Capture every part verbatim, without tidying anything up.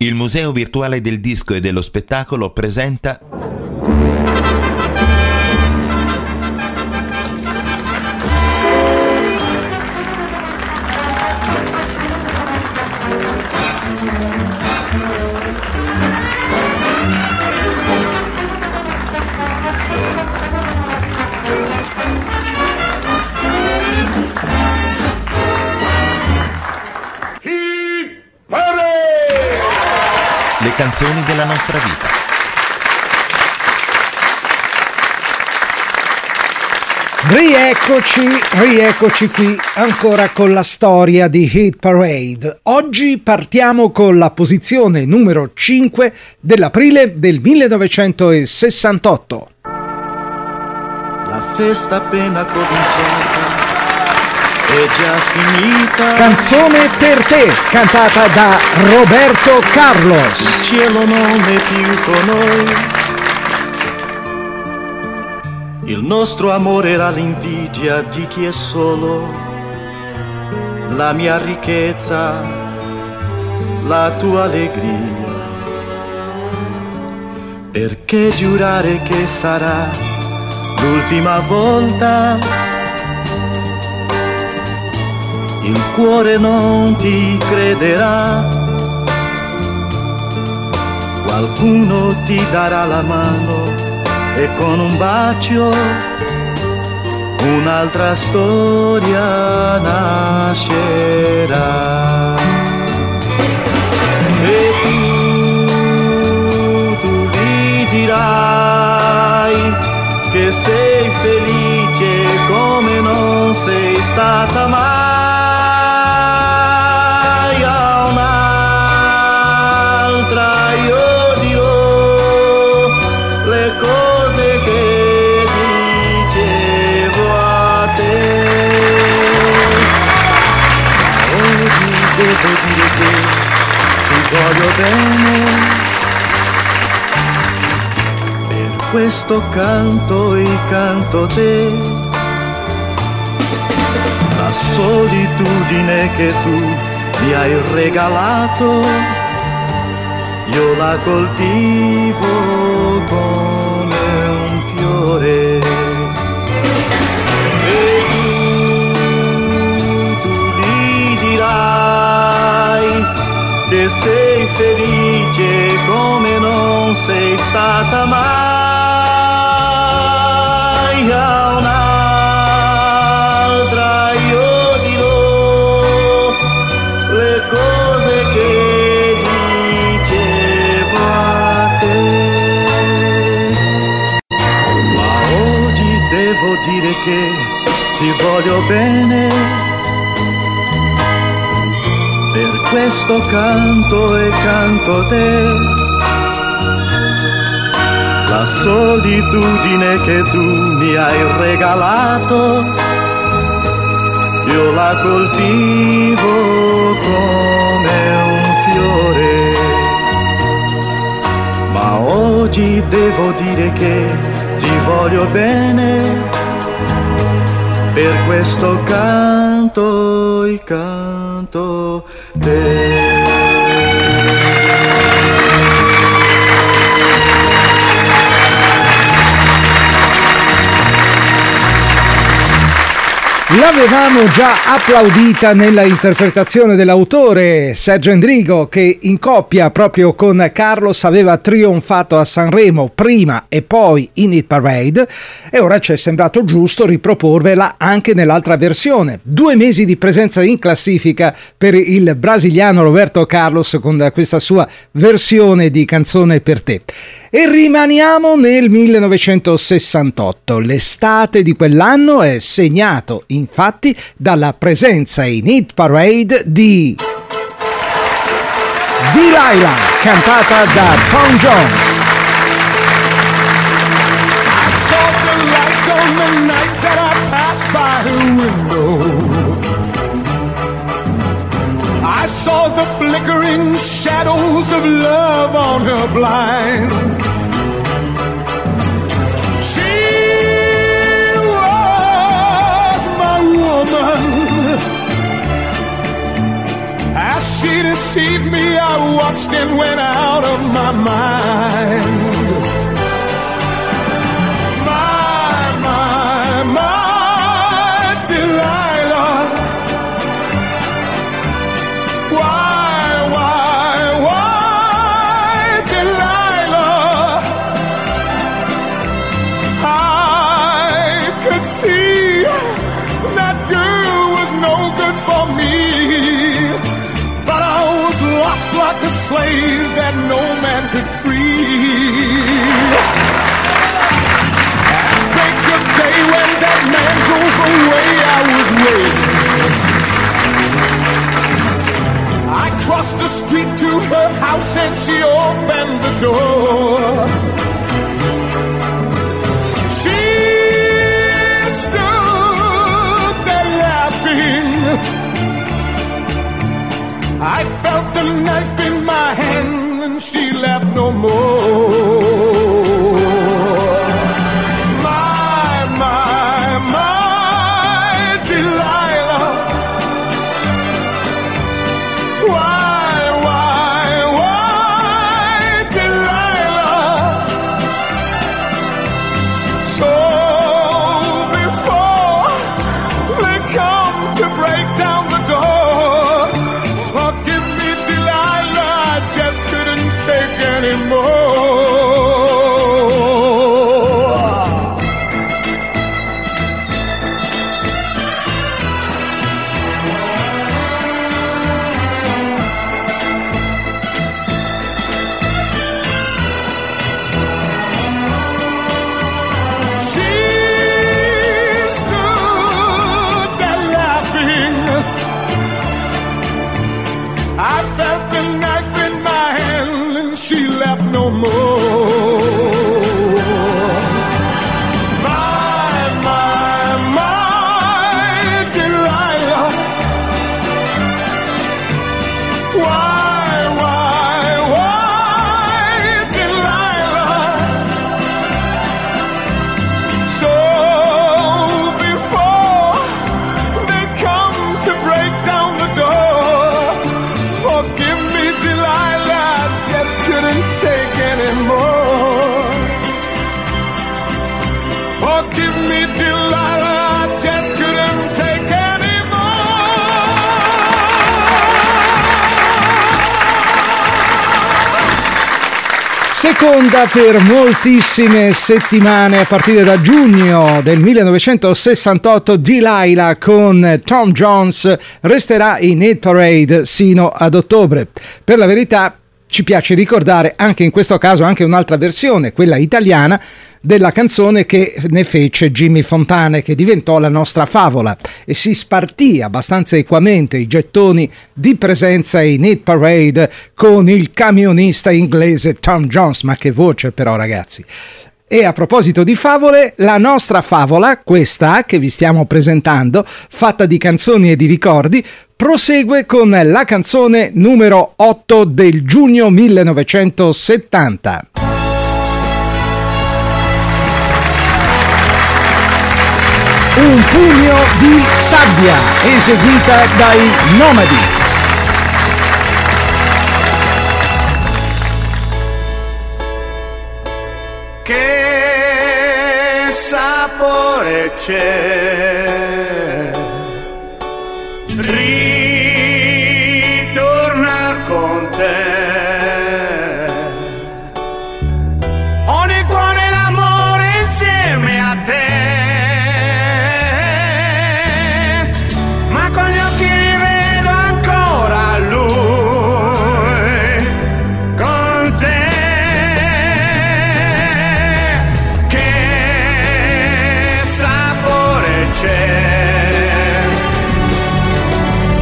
Il Museo Virtuale del Disco e dello Spettacolo presenta le canzoni della nostra vita. Rieccoci, rieccoci qui ancora con la storia di Hit Parade. Oggi partiamo con la posizione numero cinque dell'aprile del millenovecentosessantotto. La festa appena cominciata è già finita. Canzone per te, cantata da Roberto Carlos. Il cielo non è più con noi. Il nostro amore era l'invidia di chi è solo. La mia ricchezza, la tua allegria. Perché giurare che sarà l'ultima volta? Il cuore non ti crederà, qualcuno ti darà la mano e con un bacio un'altra storia nascerà. E tu, tu gli dirai che sei felice come non sei stata mai. Io dirò le cose che dicevo a te. Oggi devo dire che ti voglio bene, per questo canto e canto te. La solitudine che tu mi hai regalato io la coltivo come un fiore. E tu, tu gli dirai che sei felice come non sei stata mai. A un'altra io dirò le cose che devo dire che ti voglio bene, per questo canto e canto te. La solitudine che tu mi hai regalato io la coltivo come un fiore. Ma oggi devo dire che ti voglio bene, per questo canto e canto te. L'avevamo già applaudita nella interpretazione dell'autore Sergio Endrigo, che in coppia proprio con Carlos aveva trionfato a Sanremo prima e poi in Hit Parade, e ora ci è sembrato giusto riproporvela anche nell'altra versione. Due mesi di presenza in classifica per il brasiliano Roberto Carlos con questa sua versione di Canzone per te. E rimaniamo nel millenovecentosessantotto. L'estate di quell'anno è segnato infatti dalla presenza in Hit Parade di Delilah, cantata da Tom Jones. I saw the light on the night that I passed by her window. I saw the flickering shadows of love on her blind. She was my woman. As she deceived me, I watched watched and went out of my mind. My, my, my Delilah. Why, why, why Delilah? I could see that girl was no good for me, but I was lost like a slave that no man could free. And break of day when that man drove away, I was waiting. I crossed the street to her house and she opened the door. She stood there laughing. I felt the knife in my hand and she laughed no more. My, my, my Delilah. Why, why, why Delilah? So before they come to break down the door, forgive me, Delilah, I just couldn't take anymore. She stood there laughing. I felt the knife in my hand and she laughed no more. My, my, my Delilah. Why, why, why Delilah? So before they come to break down the door, forgive me, Delilah, I just couldn't take anymore. Forgive me, Delilah, I just couldn't take anymore. Seconda per moltissime settimane a partire da giugno del millenovecentosessantotto, Delilah con Tom Jones resterà in hit parade sino ad ottobre. Per la verità ci piace ricordare anche in questo caso anche un'altra versione, quella italiana, della canzone che ne fece Jimmy Fontana, che diventò la nostra favola e si spartì abbastanza equamente i gettoni di presenza in hit parade con il camionista inglese Tom Jones. Ma che voce però, ragazzi! E a proposito di favole, la nostra favola, questa che vi stiamo presentando, fatta di canzoni e di ricordi, prosegue con la canzone numero otto del giugno millenovecentosettanta. Un pugno di sabbia, eseguita dai Nomadi. Che sapore c'è ritornar con te. Ho nel cuore l'amore insieme a te, ma con gli occhi rivedo ancora lui con te. Che sapore c'è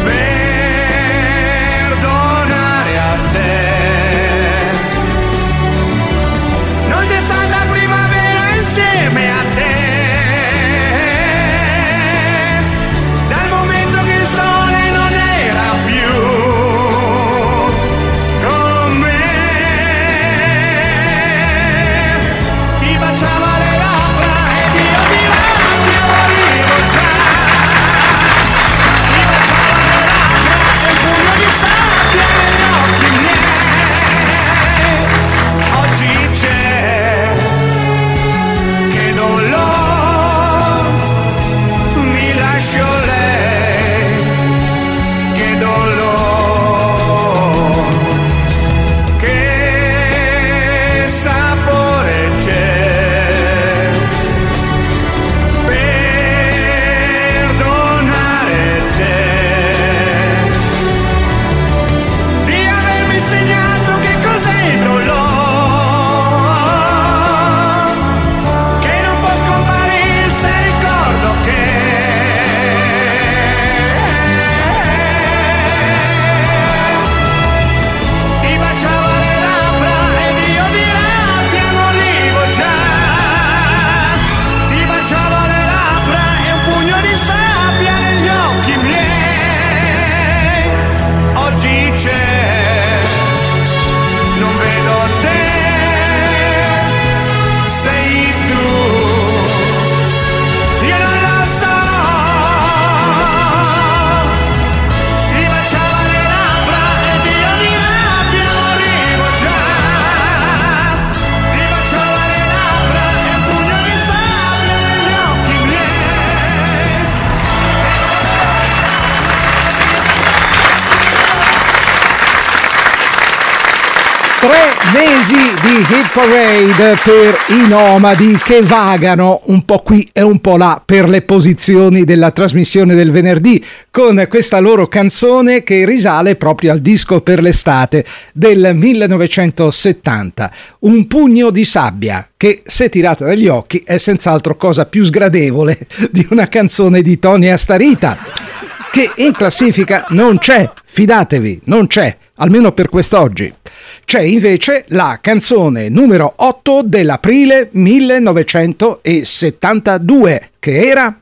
Tre mesi di Hit Parade per i nomadi che vagano un po' qui e un po' là per le posizioni della trasmissione del venerdì, con questa loro canzone che risale proprio al disco per l'estate del millenovecentosettanta, Un pugno di sabbia, che se tirata dagli occhi è senz'altro cosa più sgradevole di una canzone di Tony Astarita, che in classifica non c'è, fidatevi, non c'è, almeno per quest'oggi. C'è invece la canzone numero otto dell'aprile millenovecentosettantadue, che era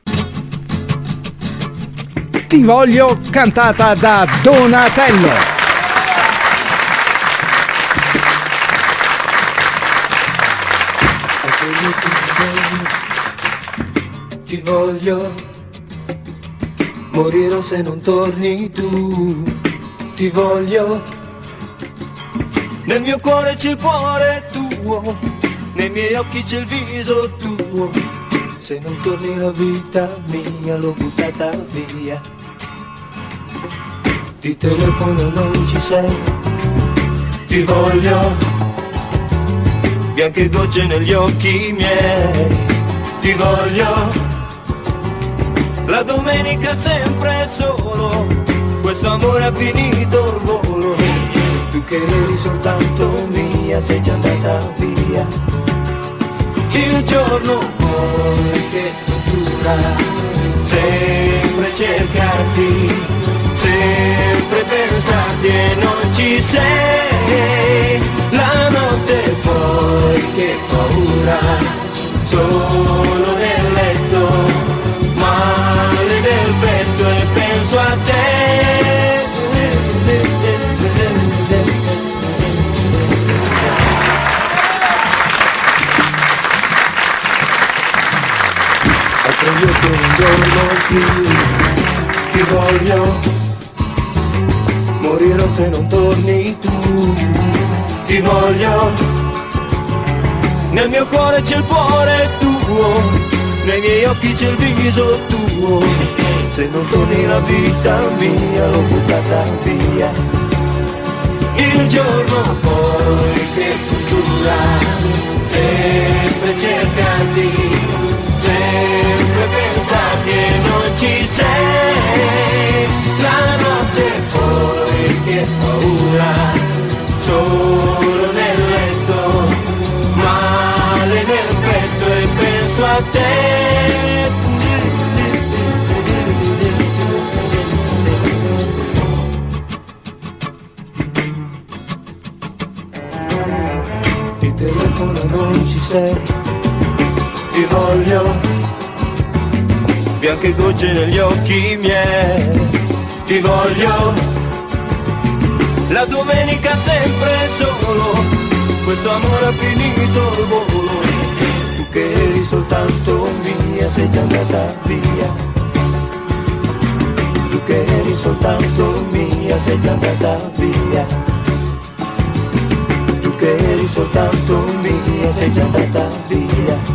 Ti voglio, cantata da Donatello. Ti voglio, morirò se non torni tu. Ti voglio, nel mio cuore c'è il cuore tuo, nei miei occhi c'è il viso tuo. Se non torni la vita mia l'ho buttata via. Ti telefono non ci sei. Ti voglio, bianche gocce negli occhi miei. Ti voglio, la domenica sempre solo, questo amore ha finito il volo. Tu che eri soltanto mia sei già andata via. Il giorno poi che dura, sempre cercarti, sempre pensarti e non ci sei. La notte poi che paura, solo nel letto, male nel petto e penso a te. Io che non dormo più, ti voglio, morirò se non torni tu. Ti voglio, nel mio cuore c'è il cuore tuo, nei miei occhi c'è il viso tuo. Se non torni la vita mia l'ho buttata via. Il giorno poi che dura, sempre cercarti, sempre pensarti e non ci sei. La notte poi che paura, solo nel letto, male nel petto e penso a te. Ti telefono non ci sei. Ti voglio, bianche gocce negli occhi miei. Ti voglio, la domenica sempre solo, questo amore ha finito il volo. Tu che eri soltanto mia sei già andata via. Tu che eri soltanto mia sei già andata via. Tu che eri soltanto mia sei già andata via.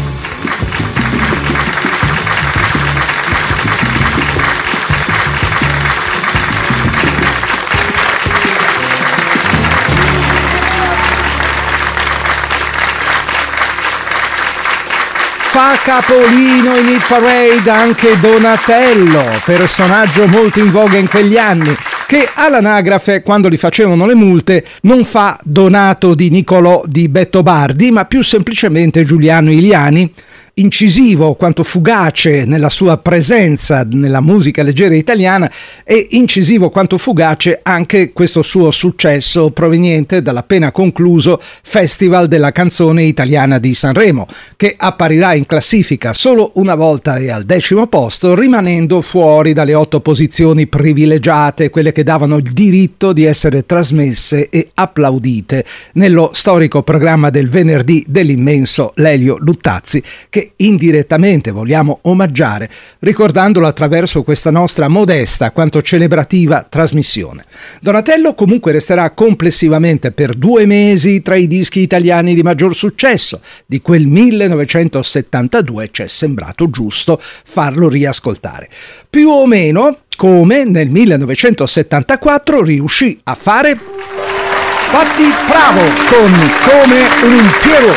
Fa capolino in Hit Parade anche Donatello, personaggio molto in voga in quegli anni, che all'anagrafe, quando gli facevano le multe, non fa Donato di Nicolò di Bettobardi, ma più semplicemente Giuliano Iliani, incisivo quanto fugace nella sua presenza nella musica leggera italiana e incisivo quanto fugace anche questo suo successo proveniente dall'appena concluso Festival della canzone italiana di Sanremo, che apparirà in classifica solo una volta e al decimo posto, rimanendo fuori dalle otto posizioni privilegiate, quelle che davano il diritto di essere trasmesse e applaudite nello storico programma del venerdì dell'immenso Lelio Luttazzi, che indirettamente vogliamo omaggiare ricordandolo attraverso questa nostra modesta quanto celebrativa trasmissione. Donatello comunque resterà complessivamente per due mesi tra i dischi italiani di maggior successo di quel millenovecentosettantadue, ci è sembrato giusto farlo riascoltare, più o meno come nel millenovecentosettantaquattro riuscì a fare Patti Bravo con Come un Pierrot.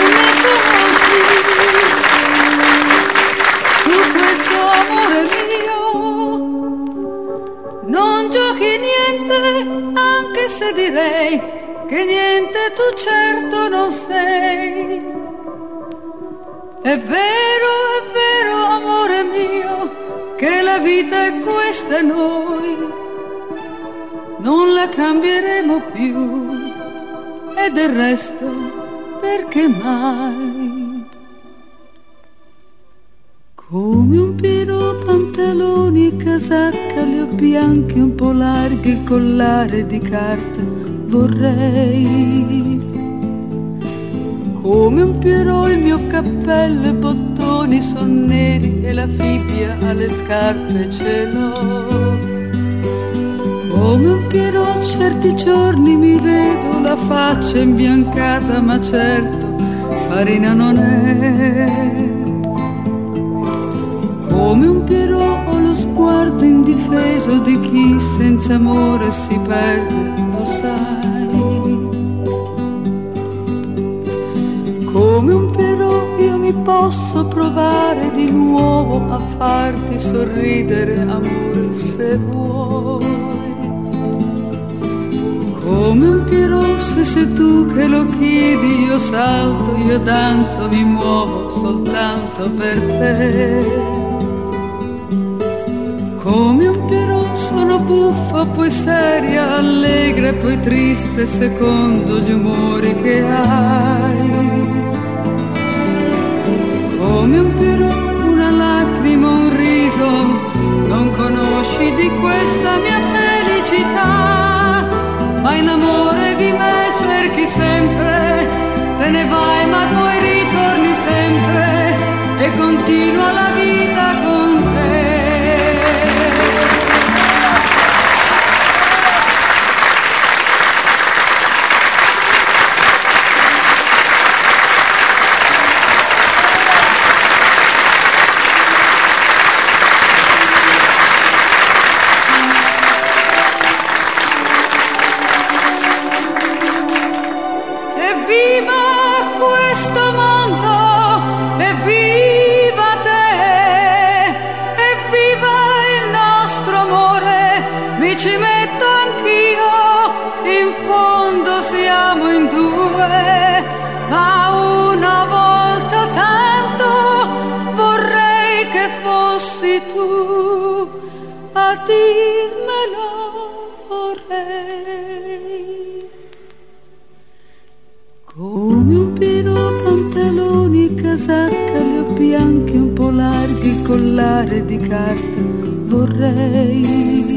Su questo amore mio non giochi niente, anche se direi che niente tu certo non sei. È vero, è vero amore mio, che la vita è questa e noi non la cambieremo più, e del resto perché mai? Come un piro, pantaloni, casacca, li ho bianchi un po' larghi, il collare di carta vorrei. Come un Pierrot il mio cappello e bottoni son neri, e la fibbia alle scarpe ce l'ho. Come un Pierrot certi giorni mi vedo la faccia imbiancata, ma certo farina non è. Come un Pierrot ho lo sguardo indifeso di chi senza amore si perde, lo sai. Come un Pierrot io mi posso provare di nuovo a farti sorridere, amore, se vuoi. Come un Pierrot, se sei tu che lo chiedi, io salto, io danzo, mi muovo soltanto per te. Come un Pierrot sono buffa, poi seria, allegra e poi triste, secondo gli umori che hai. Come un Pierrot, una lacrima, un riso, non conosci di questa mia felicità, ma in amore di me cerchi sempre, te ne vai ma poi ritorni sempre, e continua la vita con te. Ci metto anch'io, in fondo siamo in due, ma una volta tanto vorrei che fossi tu a dirmelo, vorrei. Come un Pierrot, pantaloni, casacca, li ho bianchi un po' larghi, il collare di carta vorrei.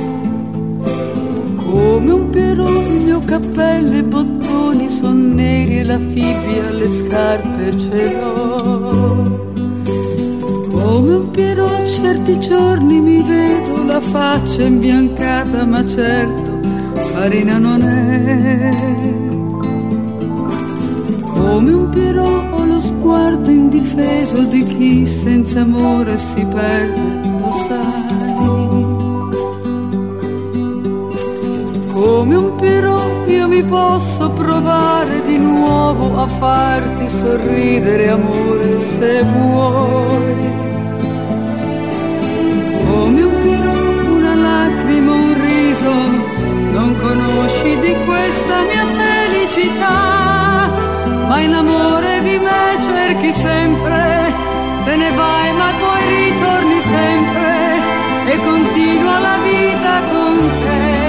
Come un Pierrot il mio cappello e bottoni son neri, e la fibbia alle scarpe ce l'ho. Come un Pierrot certi giorni mi vedo la faccia imbiancata, ma certo farina non è. Come un Pierrot ho lo sguardo indifeso di chi senza amore si perde, lo sai. Come un Pierrot io mi posso provare di nuovo a farti sorridere, amore, se vuoi. Come un Pierrot, una lacrima, un riso, non conosci di questa mia felicità, ma in amore di me cerchi sempre, te ne vai ma poi ritorni sempre, e continua la vita con te.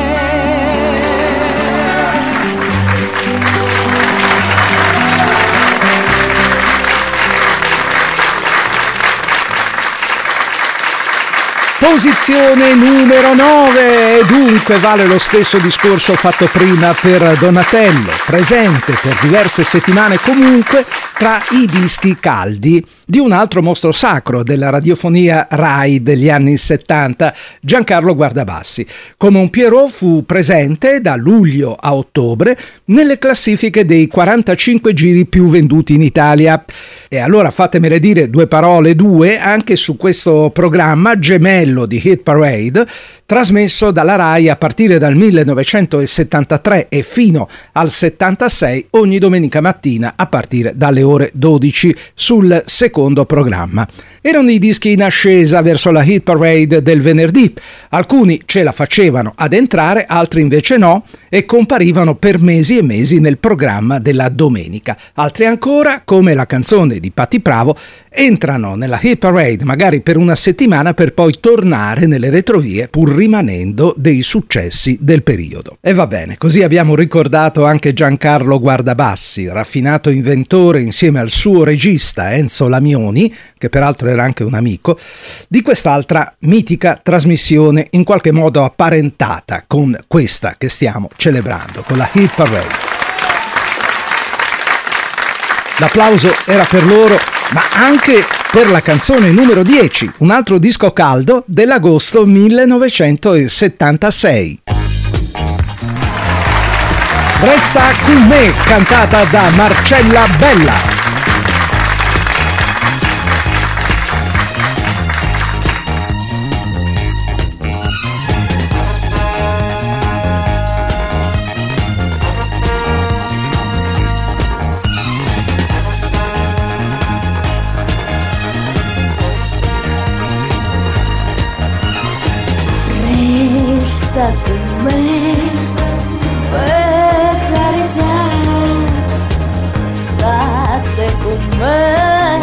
Posizione numero nove, e dunque vale lo stesso discorso fatto prima per Donatello, presente per diverse settimane comunque tra i dischi caldi di un altro mostro sacro della radiofonia Rai degli anni settanta, Giancarlo Guardabassi. Come un Pierrot fu presente da luglio a ottobre nelle classifiche dei quarantacinque giri più venduti in Italia. E allora fatemele dire due parole, due, anche su questo programma gemello di Hit Parade, trasmesso dalla Rai a partire dal millenovecentosettantatré e fino al settantasei ogni domenica mattina a partire dalle ore dodici sul secondo programma. Erano i dischi in ascesa verso la Hit Parade del venerdì. Alcuni ce la facevano ad entrare, altri invece no, e comparivano per mesi e mesi nel programma della domenica. Altri ancora, come la canzone di Patti Bravo, entrano nella Hit Parade magari per una settimana per poi tornare nelle retrovie pur rimanendo dei successi del periodo. E va bene, così abbiamo ricordato anche Giancarlo Guardabassi, raffinato inventore insieme al suo regista Enzo Lamioni, che peraltro era anche un amico, di quest'altra mitica trasmissione in qualche modo apparentata con questa che stiamo celebrando, con la Hit Parade. L'applauso era per loro, ma anche per la canzone numero dieci, un altro disco caldo dell'agosto millenovecentosettantasei. Resta con me, cantata da Marcella Bella. Con me, per carità, state con me,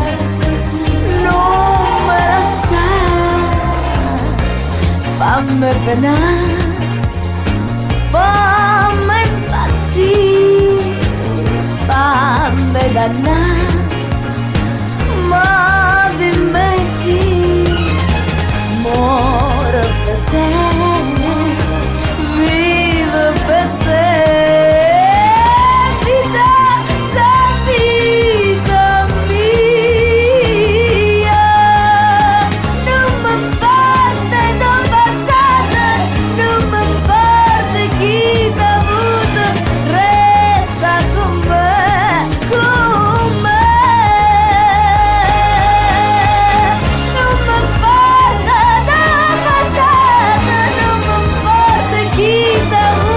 non me la sai, fammi penare, fammi impazzire, fammi dannare, ma di me sì, muore per te. Per te, vita da vita mia, non mi importa, non passate, non mi importa chi t'ha avuto, resta con me, con me, non mi importa, non passate, non mi importa chi t'ha avuto.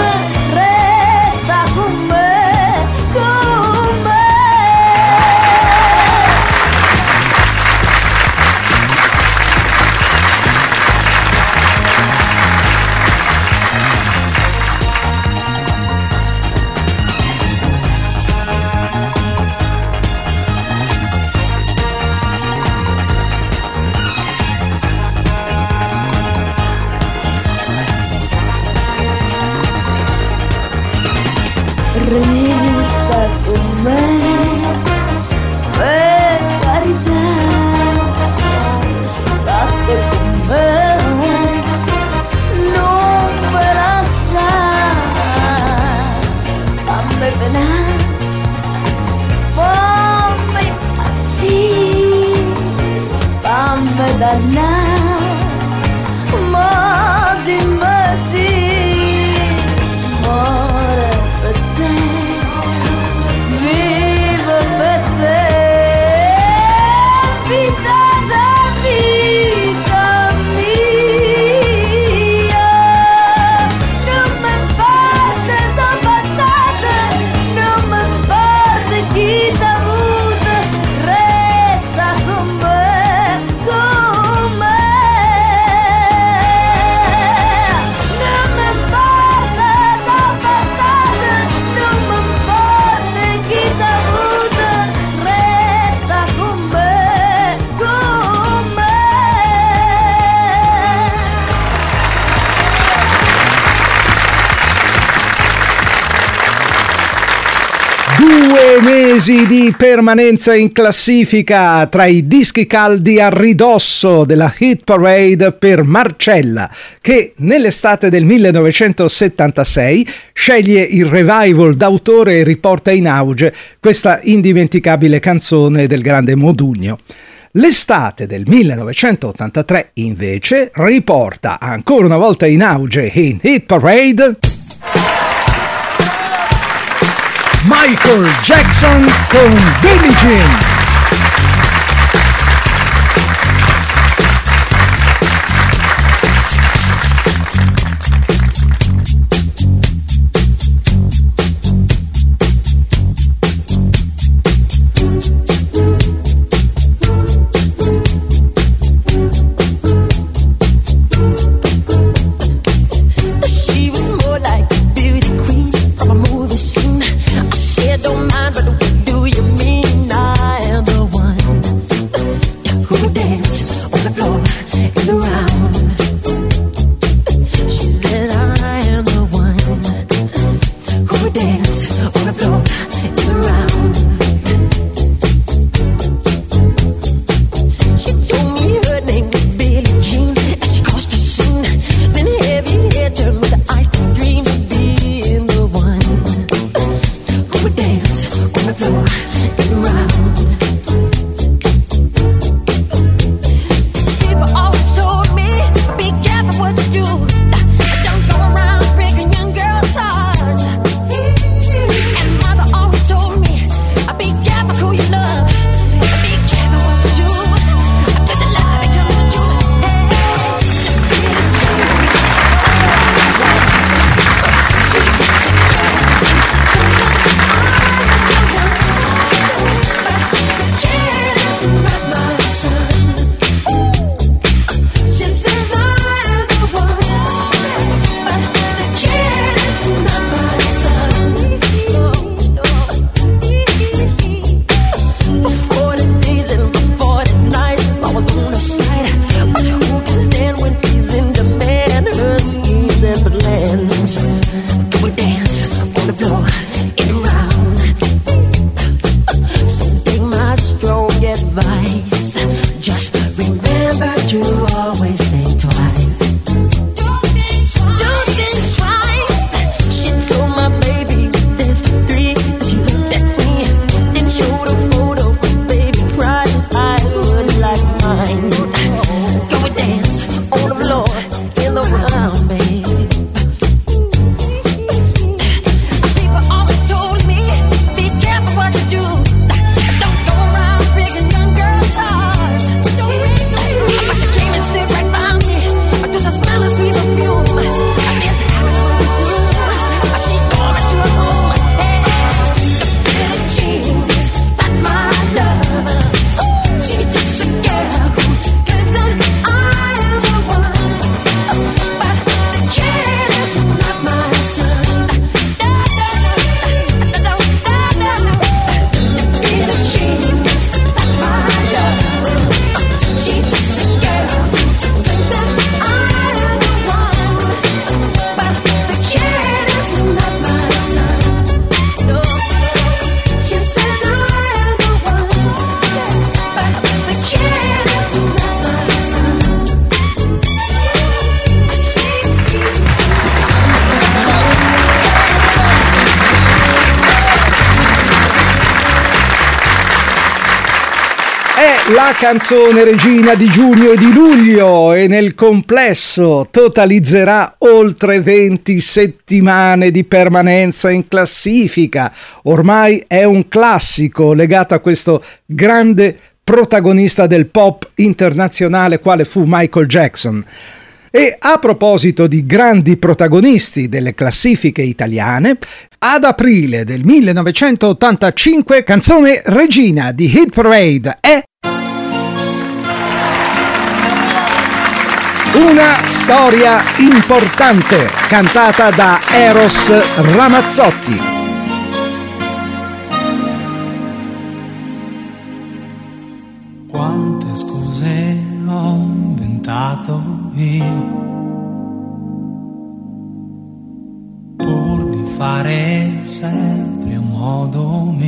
Resta con me, per carità, state con me, non me la sai, fammi penare, fammi impazzire, fammi dannare, ma di me sì, muore per te. Vivo per te, vita da vita mia, non mi importa sto passato, non mi importa chi t'ha avuto, resta con me, con me. Due mesi di permanenza in classifica tra i dischi caldi a ridosso della hit parade per Marcella, che nell'estate del millenovecentosettantasei sceglie il revival d'autore e riporta in auge questa indimenticabile canzone del grande Modugno. L'estate del millenovecentottantatré invece riporta ancora una volta in auge in hit parade Michael Jackson con Billie Jean. Don't mind, but do you mean I am the one? La canzone regina di giugno e di luglio, e nel complesso totalizzerà oltre venti settimane di permanenza in classifica. Ormai è un classico legato a questo grande protagonista del pop internazionale quale fu Michael Jackson. E a proposito di grandi protagonisti delle classifiche italiane, ad aprile del millenovecentottantacinque, canzone regina di Hit Parade è Una storia importante, cantata da Eros Ramazzotti. Quante scuse ho inventato io pur di fare sempre a modo mio.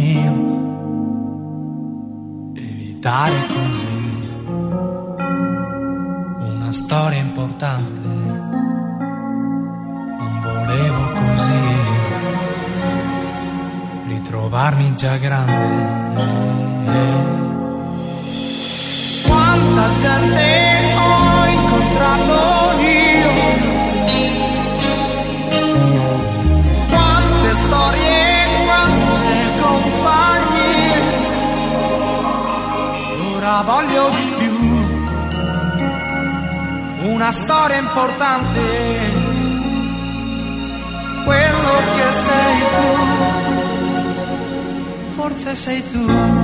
raccontare così una storia importante. Non volevo così ritrovarmi già grande. Quanta gente ho incontrato io, quante storie, quante compagnie. Ora voglio di più, una storia importante, quello che sei tu, forse sei tu.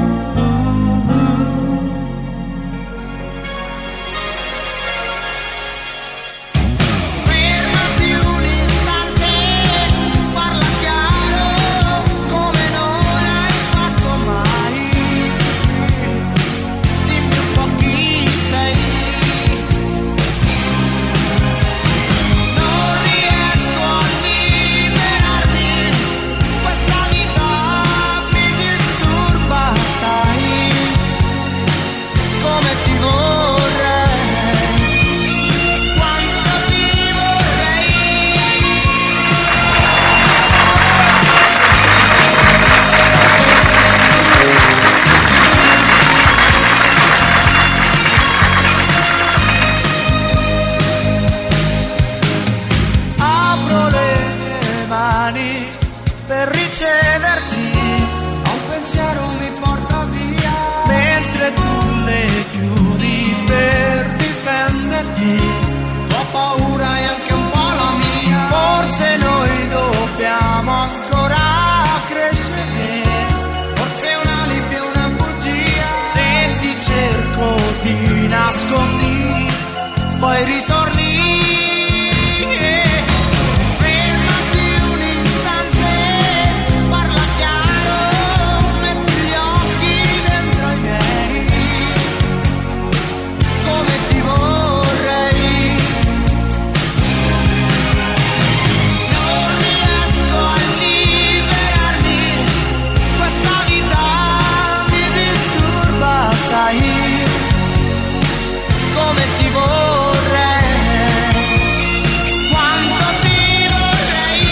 Nascondi, poi ritorni. Fermati un istante, parla chiaro, metti gli occhi dentro i miei, come ti vorrei. Non riesco a liberarmi, questa vita mi disturba, sai. Come ti vorrei, quanto ti vorrei.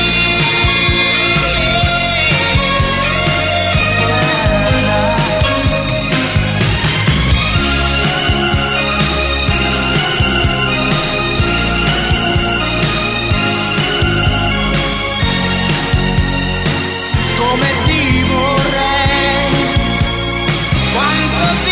Come ti vorrei, quanto ti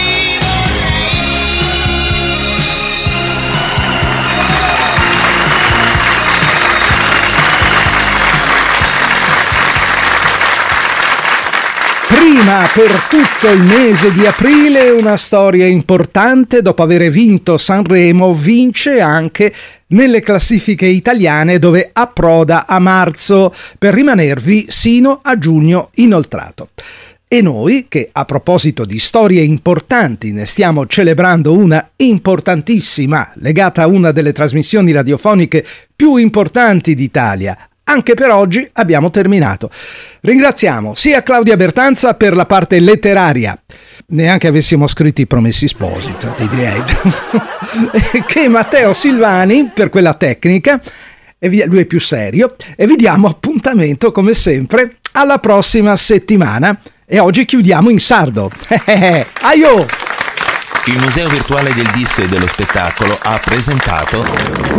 Prima per tutto il mese di aprile una storia importante, dopo aver vinto Sanremo vince anche nelle classifiche italiane dove approda a marzo per rimanervi sino a giugno inoltrato. E noi, che a proposito di storie importanti ne stiamo celebrando una importantissima legata a una delle trasmissioni radiofoniche più importanti d'Italia, anche per oggi abbiamo terminato. Ringraziamo sia Claudia Bertanza per la parte letteraria, neanche avessimo scritto i Promessi Sposi, ti direi, che Matteo Silvani per quella tecnica, e via, lui è più serio, e vi diamo appuntamento come sempre alla prossima settimana. E oggi chiudiamo in sardo. Aio! Il Museo Virtuale del Disco e dello Spettacolo ha presentato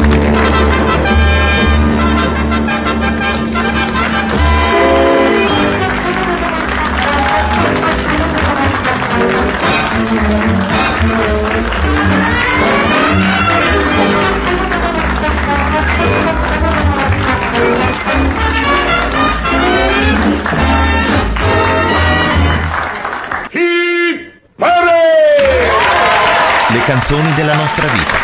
le canzoni della nostra vita.